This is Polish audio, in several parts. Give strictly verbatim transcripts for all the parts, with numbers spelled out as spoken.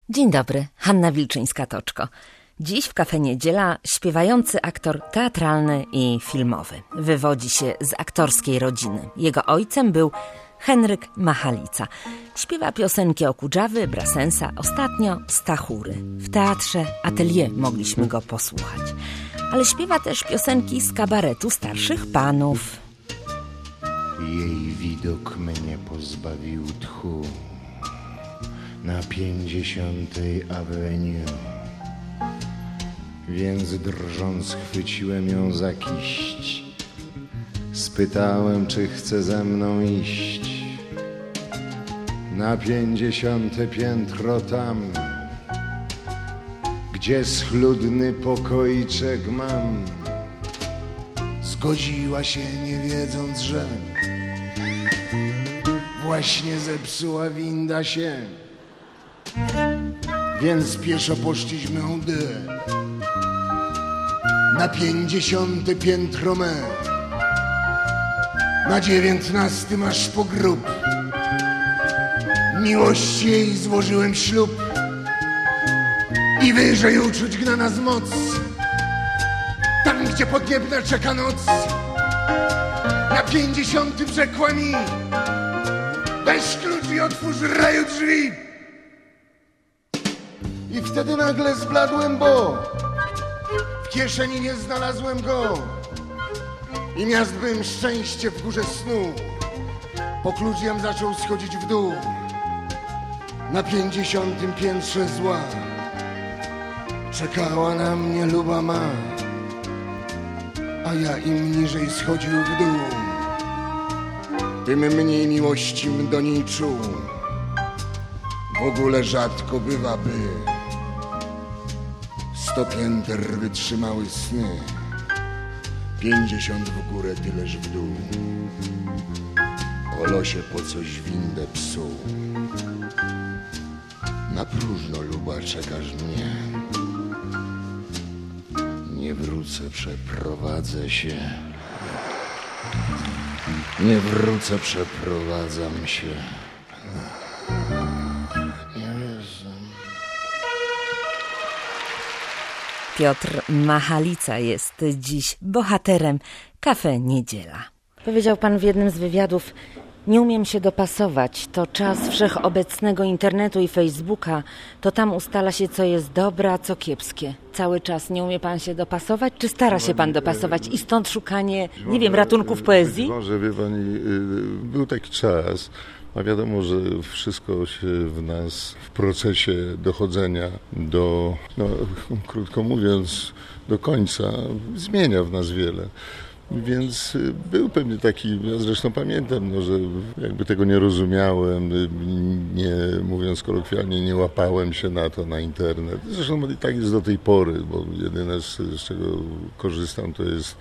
Dzień dobry, Hanna Wilczyńska-Toczko. Dziś w Cafe Niedziela śpiewający aktor teatralny i filmowy. Wywodzi się z aktorskiej rodziny. Jego ojcem był Henryk Machalica. Śpiewa piosenki o Kudżawy, Brassensa, ostatnio Stachury. W teatrze Atelier mogliśmy go posłuchać. Ale śpiewa też piosenki z kabaretu starszych panów. Jej widok mnie pozbawił tchu na pięćdziesiątej Avenue, więc drżąc chwyciłem ją za kiść. Spytałem, czy chce ze mną iść na pięćdziesiąte piętro tam, gdzie schludny pokoiczek mam. Zgodziła się, nie wiedząc, że właśnie zepsuła winda się, więc pieszo poszliśmy chudy na pięćdziesiąte piętro me. Na dziewiętnastym aż po grób miłości jej złożyłem ślub i wyżej uczuć gna nas moc, tam gdzie podniebna czeka noc. Na pięćdziesiątym rzekła mi: weź klucz i otwórz raju drzwi. I wtedy nagle zbladłem, bo w kieszeni nie znalazłem go i miastbym szczęście w górze snu. Po klucz jam zaczął schodzić w dół na pięćdziesiątym piętrze zła. Czekała na mnie luba ma, a ja im niżej schodził w dół, tym mniej miłościm do niej czuł. W ogóle rzadko bywa, by sto pięter wytrzymały sny, pięćdziesiąt w górę, tyleż w dół. O losie po coś windę psuł. Na próżno, luba, czekasz mnie. Nie wrócę, przeprowadzę się. Nie wrócę, przeprowadzam się. Piotr Machalica jest dziś bohaterem Cafe Niedziela. Powiedział pan w jednym z wywiadów: nie umiem się dopasować, to czas wszechobecnego internetu i Facebooka, to tam ustala się, co jest dobre, a co kiepskie. Cały czas nie umie pan się dopasować, czy stara się pan dopasować i stąd szukanie, nie wiem, ratunku w poezji? Może, wie pani, był taki czas, a wiadomo, że wszystko się w nas w procesie dochodzenia do, no, krótko mówiąc, do końca zmienia w nas wiele. Więc był pewnie taki, ja zresztą pamiętam, no, że jakby tego nie rozumiałem, nie, mówiąc kolokwialnie, nie łapałem się na to, na internet. Zresztą i tak jest do tej pory, bo jedyne z, z czego korzystam, to jest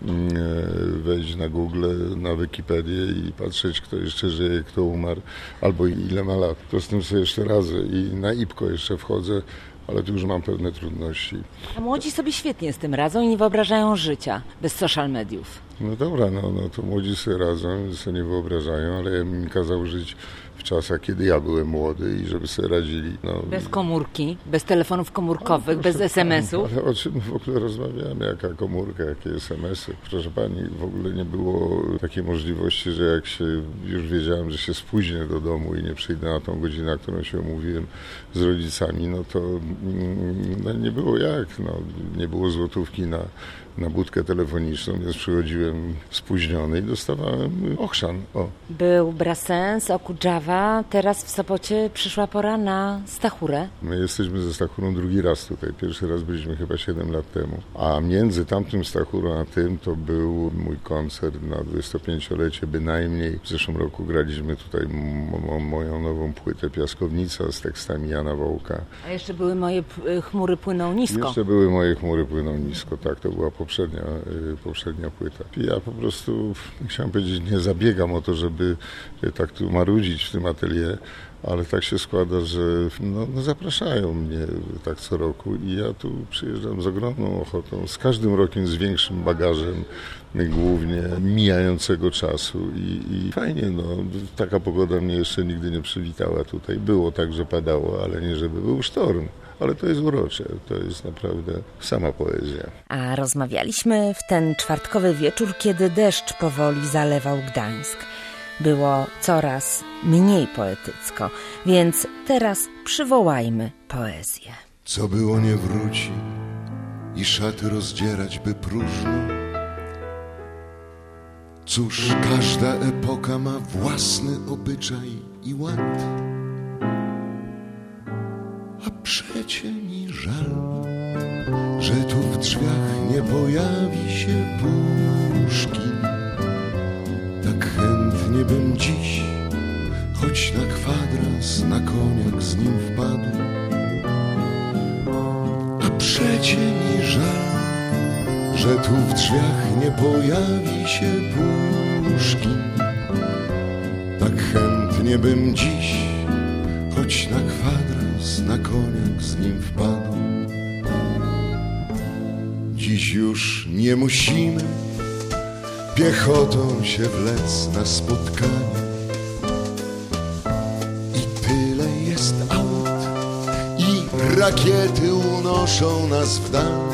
wejść na Google, na Wikipedię i patrzeć, kto jeszcze żyje, kto umarł, albo ile ma lat. To z tym sobie jeszcze radzę i na I P K O jeszcze wchodzę, ale tu już mam pewne trudności. A młodzi sobie świetnie z tym radzą i nie wyobrażają życia bez social mediów. No dobra, no, no to młodzi sobie radzą, sobie nie wyobrażają, ale ja mi kazał żyć w czasach, kiedy ja byłem młody i żeby sobie radzili. No. Bez komórki, bez telefonów komórkowych, no, bez es em esów. Ale o czym w ogóle rozmawiamy? Jaka komórka, jakie es em esy? Proszę pani, w ogóle nie było takiej możliwości, że jak się już wiedziałem, że się spóźnię do domu i nie przyjdę na tą godzinę, na którą się umówiłem z rodzicami, no to no, nie było jak. No, nie było złotówki na, na budkę telefoniczną, więc przychodziłem spóźniony i dostawałem ochrzan. O. Był Brassens, Okudżawa, teraz w Sopocie przyszła pora na Stachurę. My jesteśmy ze Stachurą drugi raz tutaj. Pierwszy raz byliśmy chyba siedem lat temu. A między tamtym Stachurą a tym to był mój koncert na dwudziestopięciolecie bynajmniej. W zeszłym roku graliśmy tutaj m- moją nową płytę Piaskownica z tekstami Jana Wołka. A jeszcze były moje p- chmury płyną nisko. Jeszcze były moje chmury płyną nisko, tak. To była poprzednia, y, poprzednia płyta. Ja po prostu, chciałem powiedzieć, nie zabiegam o to, żeby tak tu marudzić w tym tym atelier, ale tak się składa, że no, no zapraszają mnie tak co roku i ja tu przyjeżdżam z ogromną ochotą, z każdym rokiem z większym bagażem, głównie mijającego czasu i, i fajnie, no, taka pogoda mnie jeszcze nigdy nie przywitała tutaj. Było tak, że padało, ale nie żeby był sztorm. Ale to jest urocze, to jest naprawdę sama poezja. A rozmawialiśmy w ten czwartkowy wieczór, kiedy deszcz powoli zalewał Gdańsk. Było coraz mniej poetycko, więc teraz przywołajmy poezję. Co było nie wróci i szaty rozdzierać by próżno. Cóż, każda epoka ma własny obyczaj i ład. A przecie mi żal, że tu w drzwiach nie pojawi się Puszkin. Tak chętnie bym dziś, choć na kwadrans, na koniak z nim wpadł. A przecie mi żal, że tu w drzwiach nie pojawi się Puszkin. Tak chętnie bym dziś, choć na kwadrans, na koniak z nim wpadł. Dziś już nie musimy piechotą się wlec na spotkanie. I tyle jest aut i rakiety unoszą nas w dal.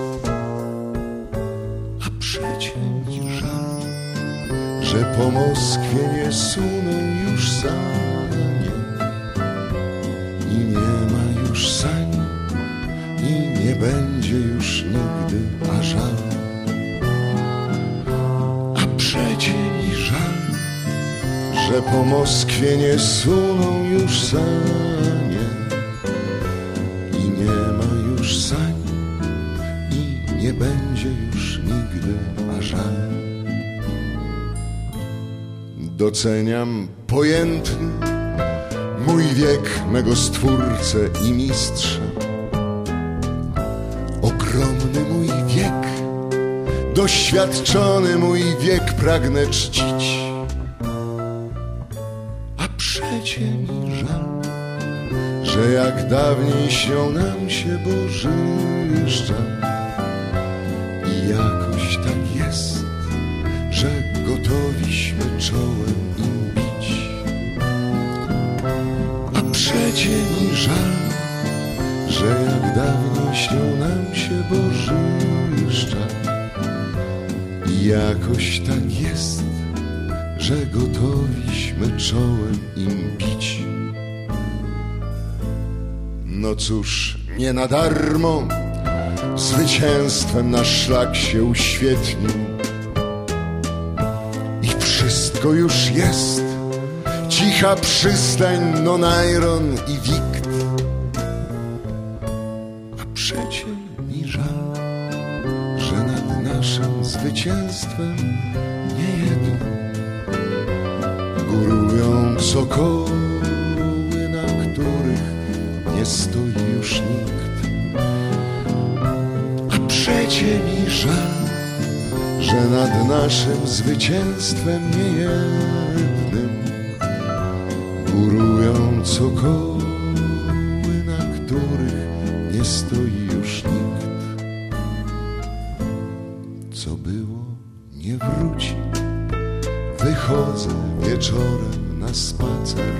A przecie mi żal, że po Moskwie nie suną już sanie. I nie ma już sań, i nie będzie już nigdy, a żal. A przecie mi żal, że po Moskwie nie suną już sanie. I nie ma już sań, i nie będzie już nigdy, a żal. Doceniam pojętny mój wiek, mego stwórcę i mistrza. Ogromny mój wiek, doświadczony mój wiek pragnę czcić. A przecie mi żal, że jak dawniej śnią nam się bożyszcza. I jakoś tak jest, że gotowiśmy czołem im bić. A przecie mi żal, że jak dawniej śnią nam się bożyszcza. I jakoś tak jest, że gotowiśmy czołem im bić. No cóż, nie na darmo zwycięstwem nasz szlak się uświetnił. I wszystko już jest, cicha przystań, Nonajron i Wikt. A przecie mi żal, że nad naszym zwycięstwem niejedno górują sokoły, na których nie stoi już nikt. A przecie mi żal, że nad naszym zwycięstwem niejednym górują sokoły, na których nie stoi już nikt. Co było, nie wróci. Wychodzę wieczorem na spacer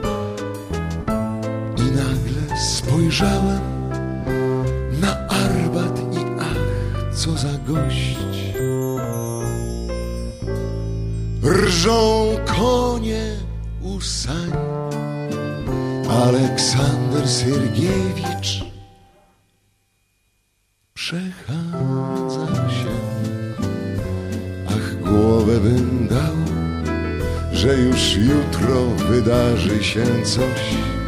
i nagle spojrzałem na Arbat i ach, co za gość. Rżą konie u sań, Aleksander Siergiewicz przechadza się. Ach, głowę bym dał, że już jutro wydarzy się coś.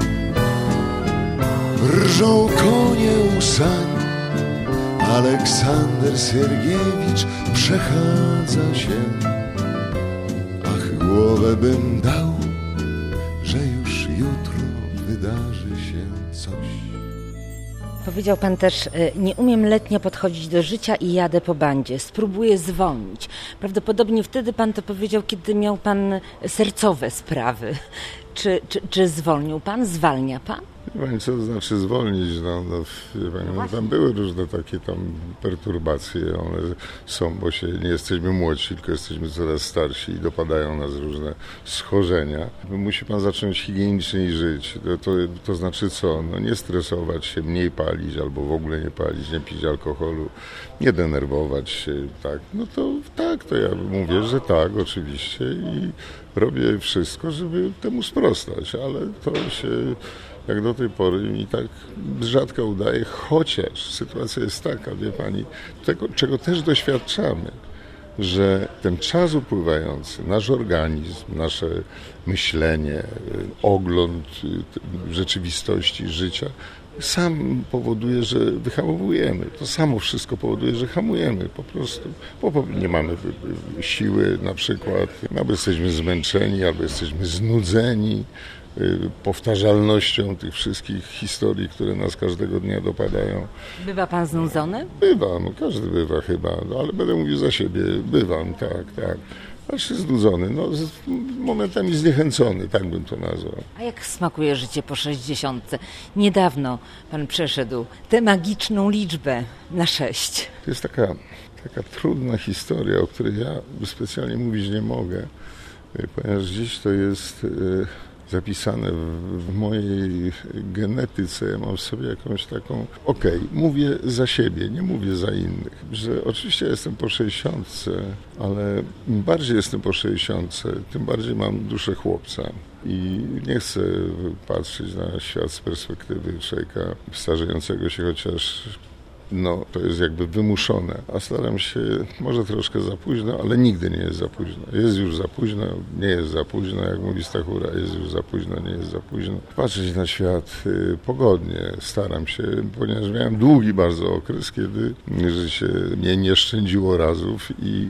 Rżą konie u sań, Aleksander Siergiewicz przechadza się. Ach, głowę bym dał, że już jutro wydarzy się coś. Powiedział pan też, nie umiem letnio podchodzić do życia i jadę po bandzie, spróbuję zwolnić. Prawdopodobnie wtedy pan to powiedział, kiedy miał pan sercowe sprawy. Czy, czy, czy zwolnił pan? Zwalnia pan? Pani, co to znaczy zwolnić? No, no, pani, no, tam były różne takie tam perturbacje, one są, bo się nie jesteśmy młodsi, tylko jesteśmy coraz starsi i dopadają nas różne schorzenia. Musi pan zacząć higienicznie żyć. To, to, to znaczy co? No, nie stresować się, mniej palić albo w ogóle nie palić, nie pić alkoholu, nie denerwować się, tak. No to tak, to ja mówię, że tak, oczywiście i robię wszystko, żeby temu sprostać, ale to się jak do tej pory mi tak rzadko udaje, chociaż sytuacja jest taka, wie pani, tego, czego też doświadczamy, że ten czas upływający, nasz organizm, nasze myślenie, ogląd rzeczywistości, życia, sam powoduje, że wyhamowujemy. To samo wszystko powoduje, że hamujemy po prostu. Bo nie mamy siły na przykład, albo jesteśmy zmęczeni, albo jesteśmy znudzeni powtarzalnością tych wszystkich historii, które nas każdego dnia dopadają. Bywa pan znudzony? Bywam, każdy bywa chyba, no, ale będę mówił za siebie. Bywam, tak, tak. Znaczy znudzony, no, z, momentami zniechęcony, tak bym to nazwał. A jak smakuje życie po sześćdziesiątce? Niedawno pan przeszedł tę magiczną liczbę na sześć. To jest taka, taka trudna historia, o której ja specjalnie mówić nie mogę, ponieważ dziś to jest zapisane w, w mojej genetyce. Ja mam w sobie jakąś taką, okej, okay, mówię za siebie, nie mówię za innych, że oczywiście jestem po sześćdziesiątce, ale im bardziej jestem po sześćdziesiątce, tym bardziej mam duszę chłopca. I nie chcę patrzeć na świat z perspektywy człowieka starzejącego się, chociaż no, to jest jakby wymuszone, a staram się, może troszkę za późno, ale nigdy nie jest za późno. Jest już za późno, nie jest za późno, jak mówi Stachura, jest już za późno, nie jest za późno. Patrzeć na świat y, pogodnie, staram się, ponieważ miałem długi bardzo okres, kiedy życie mnie nie szczędziło razów i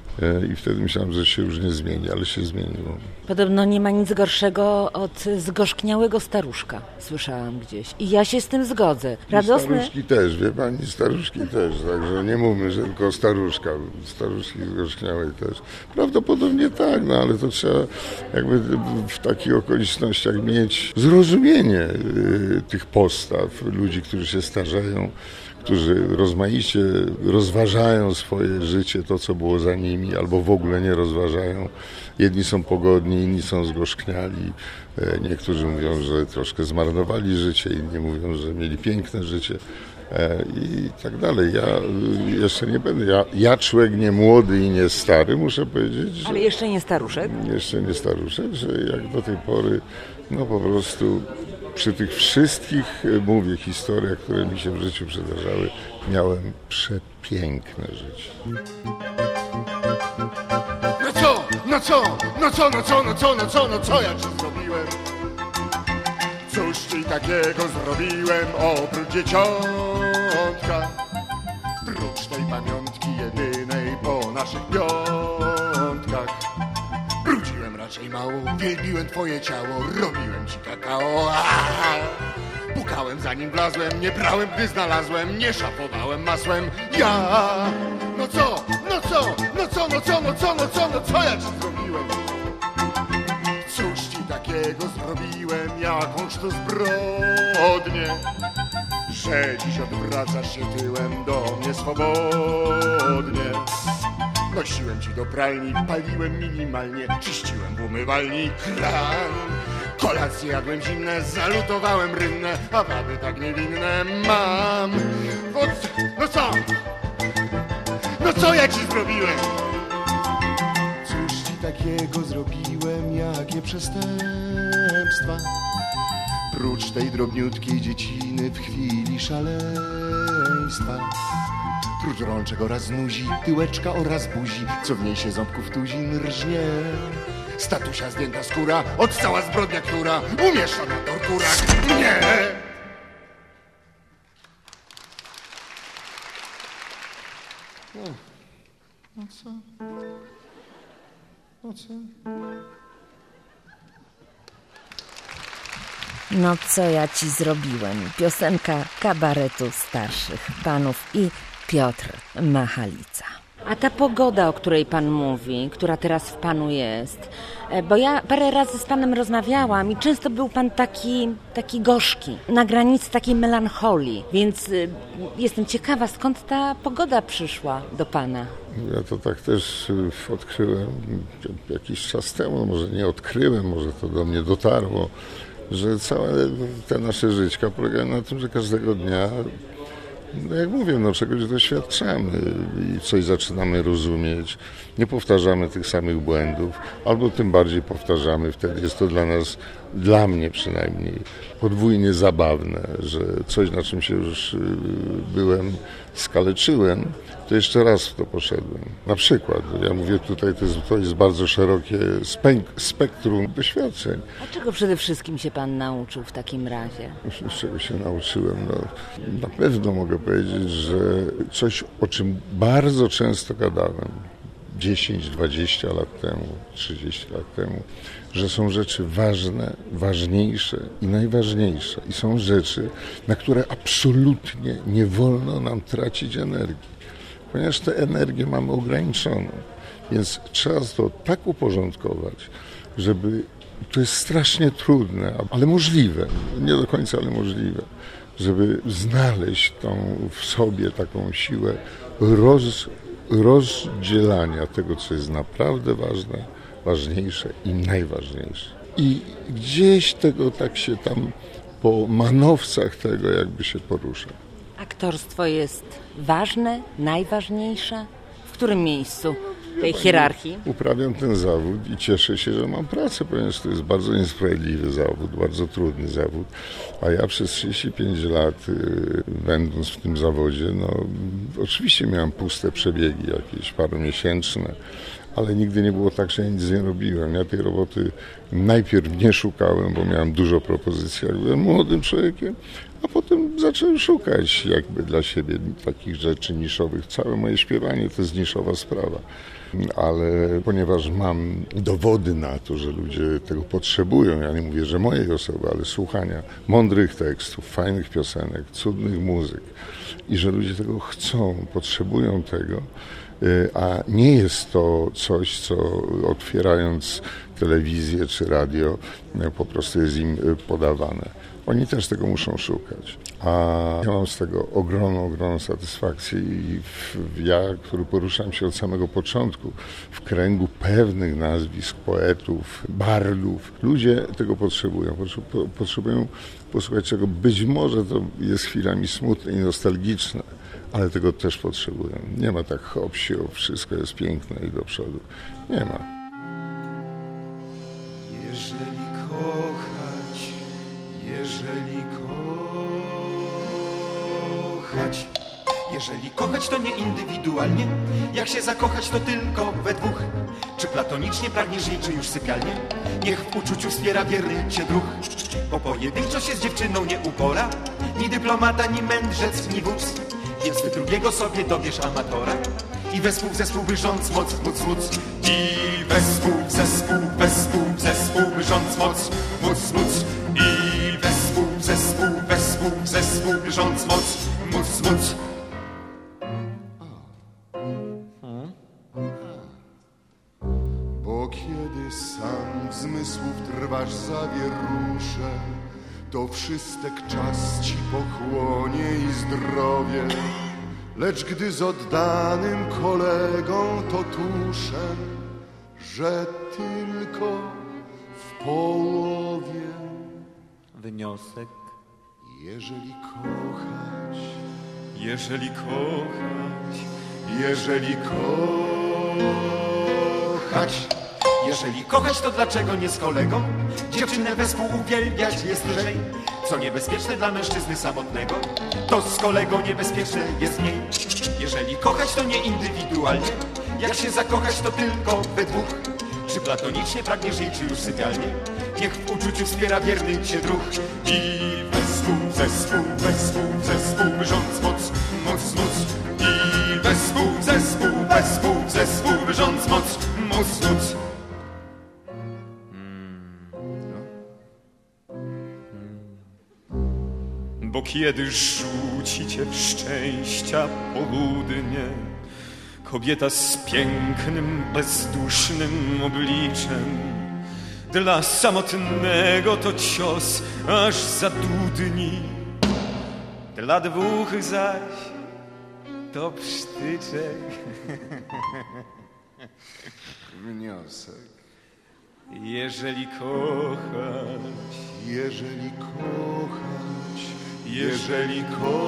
I wtedy myślałem, że się już nie zmieni, ale się zmieniło. Podobno nie ma nic gorszego od zgorzkniałego staruszka, słyszałam gdzieś. I ja się z tym zgodzę. Radosne... Staruszki też, wie pani, staruszki też, także nie mówmy, że tylko staruszka, staruszki zgorzkniałej też. Prawdopodobnie tak, no ale to trzeba jakby w takich okolicznościach mieć zrozumienie y, tych postaw, ludzi, którzy się starzeją, którzy rozmaicie rozważają swoje życie, to co było za nimi, albo w ogóle nie rozważają. Jedni są pogodni, inni są zgorzkniali. Niektórzy mówią, że troszkę zmarnowali życie, inni mówią, że mieli piękne życie i tak dalej. Ja jeszcze nie będę, ja, ja człowiek nie młody i nie stary, muszę powiedzieć, że... Ale jeszcze nie staruszek? Jeszcze nie staruszek, że jak do tej pory, no po prostu przy tych wszystkich, mówię, historiach, które mi się w życiu przydarzały, miałem przepiękne życie. No co, no co, no co, no co, no co, no co, no co ja ci zrobiłem? Cóż ci takiego zrobiłem oprócz dzieciątka? Prócz tej pamiątki jedynej po naszych piątkach. Brudziłem raczej mało, wielbiłem twoje ciało, robiłem ci kakao. Aaaa! Pukałem zanim wlazłem, nie brałem gdy znalazłem, nie szapowałem masłem. Ja! No co, no co, no co, no co, no co, no co, no co ja ci zrobiłem? Cóż ci takiego zrobiłem, jakąż to zbrodnię, że dziś odwracasz się tyłem do mnie swobodnie. Nosiłem ci do pralni, paliłem minimalnie, czyściłem w umywalni kran. Kolacje jadłem zimne, zalutowałem rynne, a wady tak niewinne mam. Od... No co? No co ja ci zrobiłem? Cóż ci takiego zrobiłem, jakie przestępstwa? Prócz tej drobniutkiej dzieciny w chwili szaleństwa. Prócz rączek oraz nuzi, tyłeczka oraz buzi, co w niej się ząbków tuzin rżnie. Statusia zdjęta skóra, od cała zbrodnia, która umieszcza na torturach mnie. No, no co? No co? No co ja ci zrobiłem? Piosenka kabaretu starszych panów i Piotr Machalica. A ta pogoda, o której pan mówi, która teraz w panu jest, bo ja parę razy z panem rozmawiałam i często był pan taki, taki gorzki, na granicy takiej melancholii, więc jestem ciekawa, skąd ta pogoda przyszła do pana. Ja to tak też odkryłem jakiś czas temu, może nie odkryłem, może to do mnie dotarło, że całe te nasze żyćka polegają na tym, że każdego dnia, no jak mówię, no czegoś doświadczamy i coś zaczynamy rozumieć, nie powtarzamy tych samych błędów, albo tym bardziej powtarzamy, wtedy jest to dla nas, dla mnie przynajmniej, podwójnie zabawne, że coś, na czym się już byłem, skaleczyłem, to jeszcze raz w to poszedłem. Na przykład, ja mówię tutaj, to jest, to jest bardzo szerokie spektrum doświadczeń. A czego przede wszystkim się pan nauczył w takim razie? Czego się nauczyłem? No, na pewno mogę powiedzieć, że coś, o czym bardzo często gadałem, dziesięć, dwadzieścia lat temu, trzydzieści lat temu, że są rzeczy ważne, ważniejsze i najważniejsze. I są rzeczy, na które absolutnie nie wolno nam tracić energii. Ponieważ tę energię mamy ograniczoną. Więc trzeba to tak uporządkować, żeby... To jest strasznie trudne, ale możliwe. Nie do końca, ale możliwe. Żeby znaleźć tą w sobie taką siłę roz, rozdzielania tego, co jest naprawdę ważne, ważniejsze i najważniejsze. I gdzieś tego tak się tam po manowcach tego jakby się porusza. Aktorstwo jest ważne, najważniejsze? W którym miejscu tej hierarchii? Uprawiam ten zawód i cieszę się, że mam pracę, ponieważ to jest bardzo niesprawiedliwy zawód, bardzo trudny zawód. A ja przez trzydzieści pięć lat, będąc w tym zawodzie, no oczywiście miałem puste przebiegi jakieś paromiesięczne, ale nigdy nie było tak, że ja nic nie robiłem. Ja tej roboty najpierw nie szukałem, bo miałem dużo propozycji, jak byłem młodym człowiekiem, a potem zacząłem szukać jakby dla siebie takich rzeczy niszowych. Całe moje śpiewanie to jest niszowa sprawa. Ale ponieważ mam dowody na to, że ludzie tego potrzebują, ja nie mówię, że mojej osoby, ale słuchania mądrych tekstów, fajnych piosenek, cudnych muzyk i że ludzie tego chcą, potrzebują tego, a nie jest to coś, co otwierając telewizję czy radio po prostu jest im podawane. Oni też tego muszą szukać. A ja mam z tego ogromną, ogromną satysfakcję i ja, który poruszam się od samego początku w kręgu pewnych nazwisk, poetów, bardów, ludzie tego potrzebują. Potrzebują posłuchać czego być może to jest chwilami smutne i nostalgiczne, ale tego też potrzebują. Nie ma tak hop, siop, wszystko jest piękne i do przodu. Nie ma. Jeżeli kochać, jeżeli kochać, jeżeli kochać to nie indywidualnie, jak się zakochać to tylko we dwóch. Czy platonicznie pragniesz jej, czy już sypialnie? Niech w uczuciu wspiera wierny cię druh. Bo pojedynczo się z dziewczyną nie upora, ni dyplomata, ni mędrzec, ni wódz. Więc ty drugiego sobie dobierz amatora i wespół w zespół wyrządz moc, móc, móc. I wespół w zespół, wespół w zespół wyrządz moc, móc, móc. I wespół w zespół, wespół w zespół wyrządz moc, móc, móc. Bo kiedy sam w zmysłów trwasz zawierusze, to wszystek czas ci pochłonie i zdrowie. Lecz gdy z oddanym kolegą to tuszę, że tylko w połowie. Wniosek. Jeżeli kochać, Jeżeli kochać, jeżeli kochać, jeżeli kochać, to dlaczego nie z kolegą? Dziewczynę wespół uwielbiać jest lżej. Co niebezpieczne dla mężczyzny samotnego, to z kolegą niebezpieczne jest mniej. Jeżeli kochać, to nie indywidualnie, jak się zakochać, to tylko we dwóch. Czy platonicznie pragniesz jej, czy już sypialnie? Niech w uczuciu wspiera wierny cię druh. I wespół, zespół, wespół, zespół wyrządz moc, moc, moc. I wespół, zespół, wespół, zespół wyrządz moc, moc, moc. Bo kiedy rzuci cię w szczęścia południe, Kobieta z pięknym, bezdusznym obliczem. Dla samotnego to cios aż zadudni. Dla dwóch zaś to psztyczek. Wniosek. Jeżeli kochać, Jeżeli kochać, jeżeli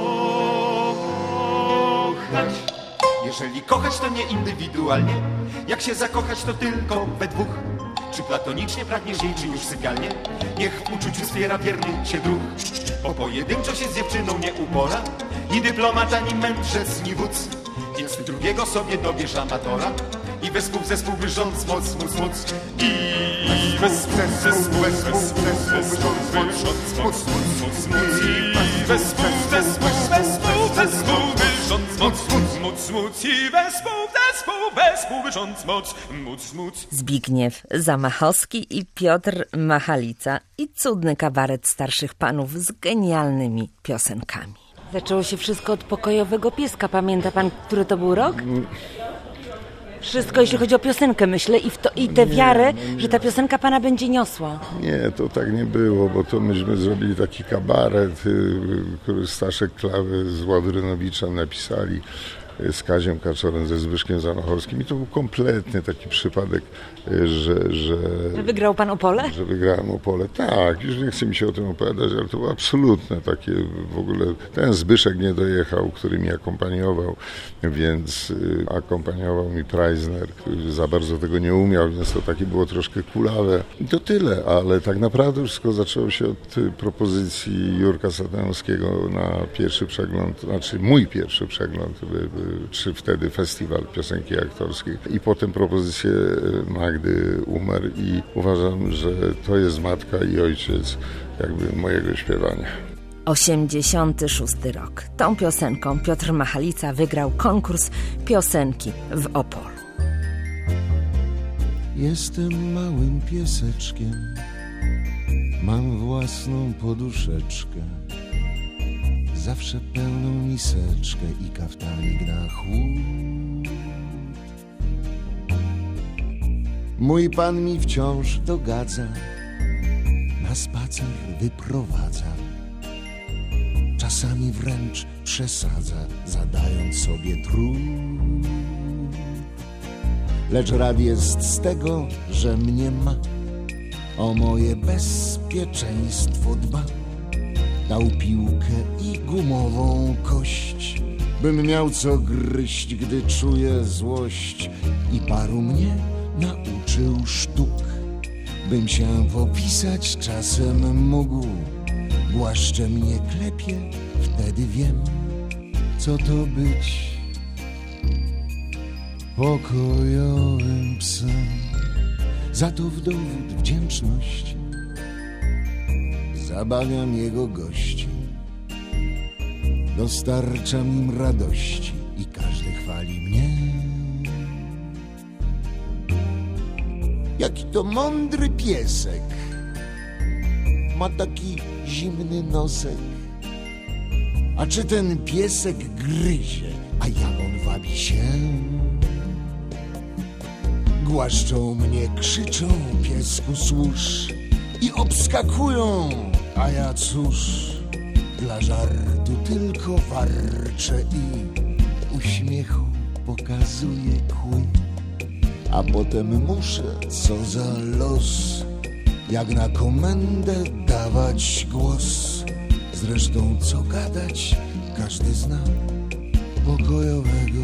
kochać. Jeżeli kochać, to nie indywidualnie. Jak się zakochać, to tylko we dwóch. Czy platonicznie pragniesz jej, czy już sypialnie? Niech w uczuciu zbiera wierny cię druh. Bo pojedynczo się z dziewczyną nie upora. Ni dyplomat, ani mędrzec, ni wódz. Więc drugiego sobie dobierz amatora. I wespół w zespół wyrządz moc, móc, móc. I wespół w zespół, wespół w zespół wyrządz moc, móc, móc, móc. I wespół w zespół, wespół w zespół wyrządz moc, móc, móc, móc. I wespół w zespół, wespół wyrządz moc, móc, móc. Zbigniew Zamachowski i Piotr Machalica i cudny kabaret starszych panów z genialnymi piosenkami. Zaczęło się wszystko od Pokojowego Pieska. Pamięta pan, który to był rok? Wszystko, jeśli chodzi o piosenkę, myślę, i, w to, i tę wiarę, że ta piosenka pana będzie niosła. Nie, to tak nie było, bo to myśmy zrobili taki kabaret, y, który Staszek Klawy z Ładrynowiczem napisali, y, z Kaziem Kaczorem, ze Zbyszkiem Zamachowskim. I to był kompletny taki przypadek, y, że, że... Wygrał pan Opole? Że wygrałem Opole. Tak, już nie chce mi się o tym opowiadać, ale to było absolutne takie w ogóle... Ten Zbyszek nie dojechał, który mi akompaniował, więc y, akompaniował mi Preisner, który za bardzo tego nie umiał, więc to takie było troszkę kulawe. I to tyle, ale tak naprawdę wszystko zaczęło się od y, propozycji Jurka Satanowskiego na pierwszy przegląd, znaczy mój pierwszy przegląd, y, y, czy wtedy festiwal piosenki aktorskiej. I potem propozycję y, Magdy Umer i uważam, że to jest matka i ojciec jakby mojego śpiewania. osiemdziesiąty szósty rok. Tą piosenką Piotr Machalica wygrał konkurs piosenki w Opolu. Jestem małym pieseczkiem, mam własną poduszeczkę, zawsze pełną miseczkę i kaftanik na chłód. Mój pan mi wciąż dogadza, na spacer wyprowadza, czasami wręcz przesadza, zadając sobie trud. Lecz rad jest z tego, że mnie ma, o moje bezpieczeństwo dba. Dał piłkę i gumową kość, bym miał co gryźć, gdy czuję złość. I paru mnie nauczył sztuk, bym się popisać czasem mógł. Głaszcze mnie klepie, wtedy wiem, co to być pokojowym psem. Za to w dowód wdzięczności zabawiam jego gości, dostarczam im radości i każdy chwali mnie. Jaki to mądry piesek, ma taki zimny nosek. A czy ten piesek gryzie, a jak on wabi się? Głaszczą mnie, krzyczą, piesku służ, i obskakują, a ja cóż, dla żartu tylko warczę i uśmiechu pokazuję kły. A potem muszę, co za los, jak na komendę dawać głos. Zresztą co gadać, każdy zna pokojowego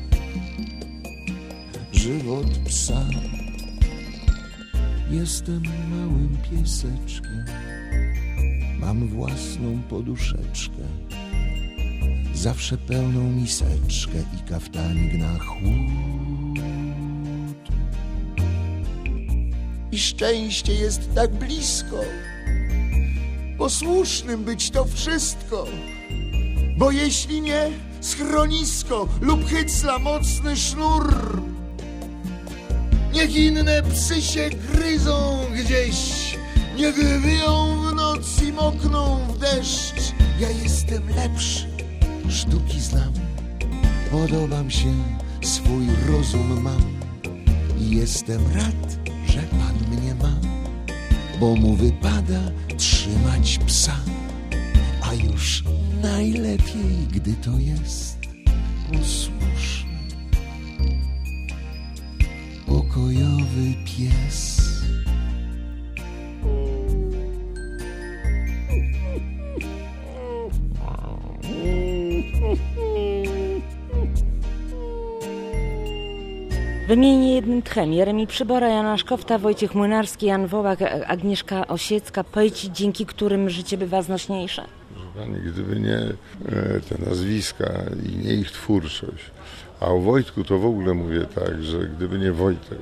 żywot psa. Jestem małym pieseczkiem, mam własną poduszeczkę, zawsze pełną miseczkę i kaftanik na chłód. I szczęście jest tak blisko, posłusznym być to wszystko, bo jeśli nie schronisko lub hycla mocny sznur, niech inne psy się gryzą gdzieś, niech wyją w noc i mokną w deszcz. Ja jestem lepszy, sztuki znam, podobam się swój rozum mam i jestem rad, że pan mnie ma, bo mu wypada trzymać psa, a już najlepiej, gdy to jest posłuszny, pokojowy pies. Wymienię jednym tchem. Jeremi Przybora, Jana Szkofta, Wojciech Młynarski, Jan Wołak, Agnieszka Osiecka. Poeci, dzięki którym życie bywa znośniejsze. Pani, gdyby nie te nazwiska i nie ich twórczość, a o Wojtku to w ogóle mówię tak, że gdyby nie Wojtek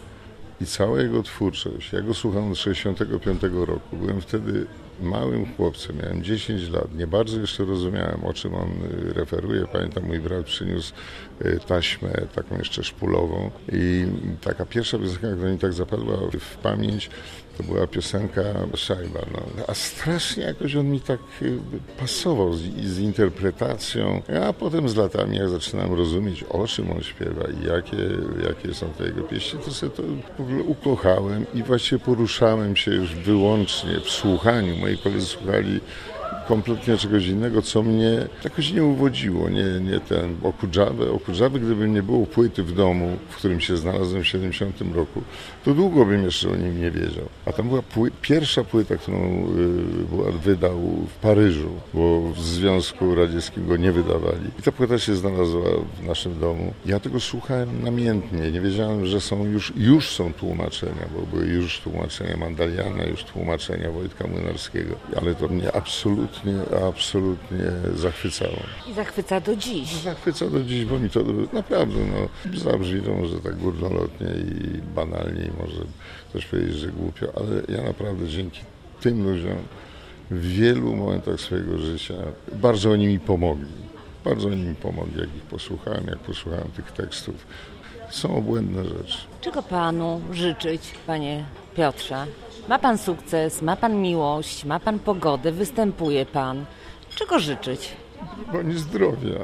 i cała jego twórczość, ja go słucham od sześćdziesiątego piątego roku, byłem wtedy małym chłopcem, miałem dziesięć lat, nie bardzo jeszcze rozumiałem, o czym on referuje. Pamiętam, mój brat przyniósł taśmę taką jeszcze szpulową i taka pierwsza piosenka, która mi tak zapadła w pamięć, to była piosenka Szajba. No. A strasznie jakoś on mi tak pasował z, z interpretacją. A potem z latami, jak zaczynałem rozumieć, o czym on śpiewa i jakie, jakie są te jego pieśni, to sobie to w ogóle ukochałem i właściwie poruszałem się już wyłącznie w słuchaniu. Moi koledzy słuchali kompletnie czegoś innego, co mnie jakoś nie uwodziło, nie, nie ten Okudżawę. Okudżawy, gdyby nie było płyty w domu, w którym się znalazłem w siedemdziesiątym roku, to długo bym jeszcze o nim nie wiedział. A tam była pły- pierwsza płyta, którą y, wydał w Paryżu, bo w Związku Radzieckim go nie wydawali. I ta płyta się znalazła w naszym domu. Ja tego słuchałem namiętnie. Nie wiedziałem, że są już, już są tłumaczenia, bo były już tłumaczenia Mandaliana, już tłumaczenia Wojtka Młynarskiego. Ale to mnie absolutnie absolutnie zachwycało. I zachwyca do dziś. Zachwyca do dziś, bo mi to naprawdę, no, zabrzmi to może tak górnolotnie i banalnie, i może ktoś powiedzieć, że głupio, ale ja naprawdę dzięki tym ludziom w wielu momentach swojego życia bardzo oni mi pomogli. Bardzo oni mi pomogli, jak ich posłuchałem, jak posłuchałem tych tekstów. Są obłędne rzeczy. Czego panu życzyć, panie Piotrze? Ma pan sukces, ma pan miłość, ma pan pogodę, występuje pan. Czego życzyć? Pani zdrowia.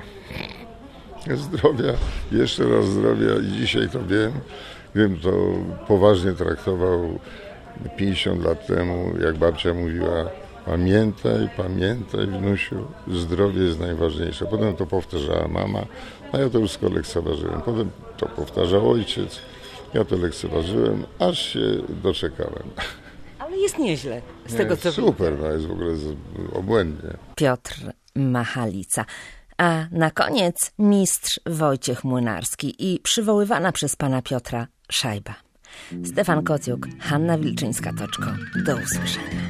Zdrowia, jeszcze raz zdrowia i dzisiaj to wiem. Wiem, to poważnie traktował pięćdziesiąt lat temu, jak babcia mówiła: pamiętaj, pamiętaj, wnusiu, zdrowie jest najważniejsze. Potem to powtarzała mama, a ja to już lekceważyłem. Potem to powtarzał ojciec. Ja to lekceważyłem, aż się doczekałem. Ale jest nieźle, z Nie, tego co super, no jest w ogóle obłędnie. Piotr Machalica. A na koniec mistrz Wojciech Młynarski i przywoływana przez pana Piotra Szajba. Stefan Kocjuk, Hanna Wilczyńska-Toczko. Do usłyszenia.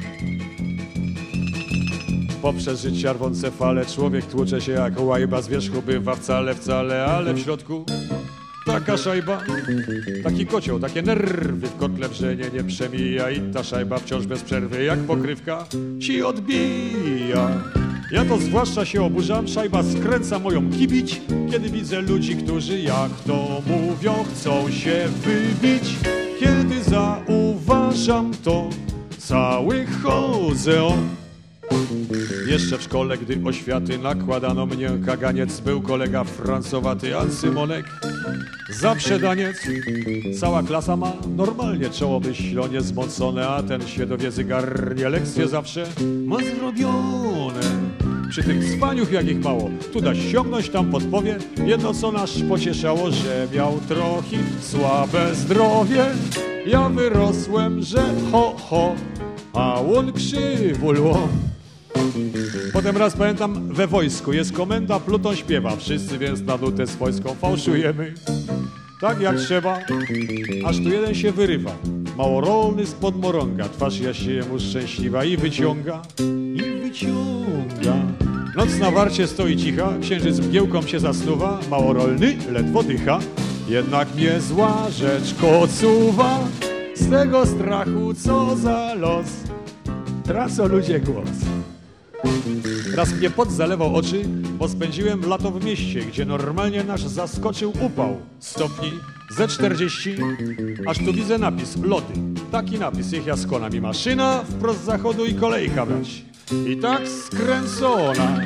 Poprzez życia rwące fale człowiek tłucze się jak łajba, z wierzchu bywa wcale, wcale, ale w środku taka szajba, taki kocioł, takie nerwy w kotle wrzenie nie przemija i ta szajba wciąż bez przerwy jak pokrywka ci odbija. Ja to zwłaszcza się oburzam, szajba skręca moją kibić, kiedy widzę ludzi, którzy, jak to mówią, chcą się wybić. Kiedy zauważam to, cały chodzę on. Jeszcze w szkole, gdy oświaty nakładano mnie kaganiec, był kolega francowaty, a Symonek zaprzedaniec. Cała klasa ma normalnie czoło myślnie zmocone, a ten się do wiedzy garnie, lekcje zawsze ma zrobione. Przy tych cwaniuch jak ich mało, tu da ściągnąć, tam podpowie. Jedno co nas pocieszało, że miał trochę słabe zdrowie. Ja wyrosłem, że ho ho, a on krzywulło. Potem raz pamiętam, we wojsku jest komenda, pluton śpiewa, wszyscy więc na nutę swojską fałszujemy tak jak trzeba, aż tu jeden się wyrywa, małorolny spod morąga, twarz jaśnieje mu szczęśliwa i wyciąga, i wyciąga. Noc na warcie stoi cicha, księżyc mgiełką się zasnuwa, małorolny ledwo dycha, jednak mnie zła rzecz kocuwa, z tego strachu co za los, tracą ludzie głos. Raz mnie pot zalewał oczy, bo spędziłem lato w mieście, gdzie normalnie nas zaskoczył upał. Stopni ze czterdzieści, aż tu widzę napis lody. Taki napis, ich jaskona mi maszyna, wprost z zachodu i kolejka brać. I tak skręcona,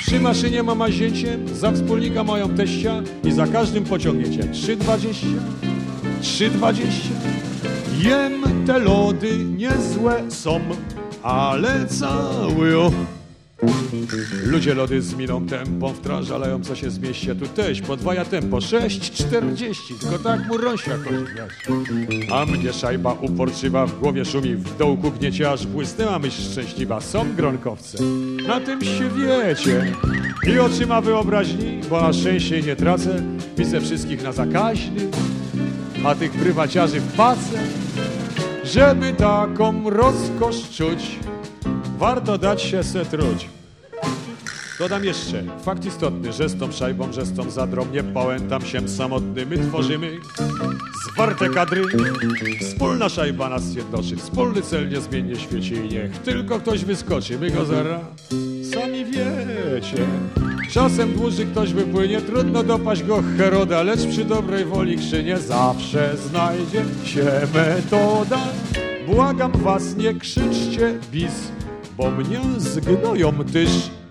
Przy maszynie mama zięciem, za wspólnika mają teścia i za każdym pociągniecie trzy dwadzieścia, trzy dwadzieścia. Jem te lody, niezłe są, ale cały o. Ludzie lody z miną tempą wtrążalają, co się zmieści, a tu też podwaja tempo, sześć czterdzieści, tylko tak mu rąsia chodzi. A mnie szajba uporczywa w głowie szumi, w dołku gniecie, aż błysnęła myśl szczęśliwa. Są gronkowce, na tym się wiecie. I oczyma wyobraźni, bo na szczęście nie tracę, widzę wszystkich na zakaźny, a tych prywaciarzy w pace. Żeby taką rozkosz czuć, warto dać się se truć. Dodam jeszcze, fakt istotny, że z tą szajbą, że z tą zadrą nie pałętam się samotny. My tworzymy zwarte kadry, wspólna szajba nas jednoczy, wspólny cel niezmiennie świeci i niech tylko ktoś wyskoczy, my go zaraz sami wiecie. Czasem dłuży ktoś wypłynie, trudno dopaść go Heroda, lecz przy dobrej woli krzynie zawsze znajdzie się metoda. Błagam was, nie krzyczcie bis, bo mnie zgnoją tyż.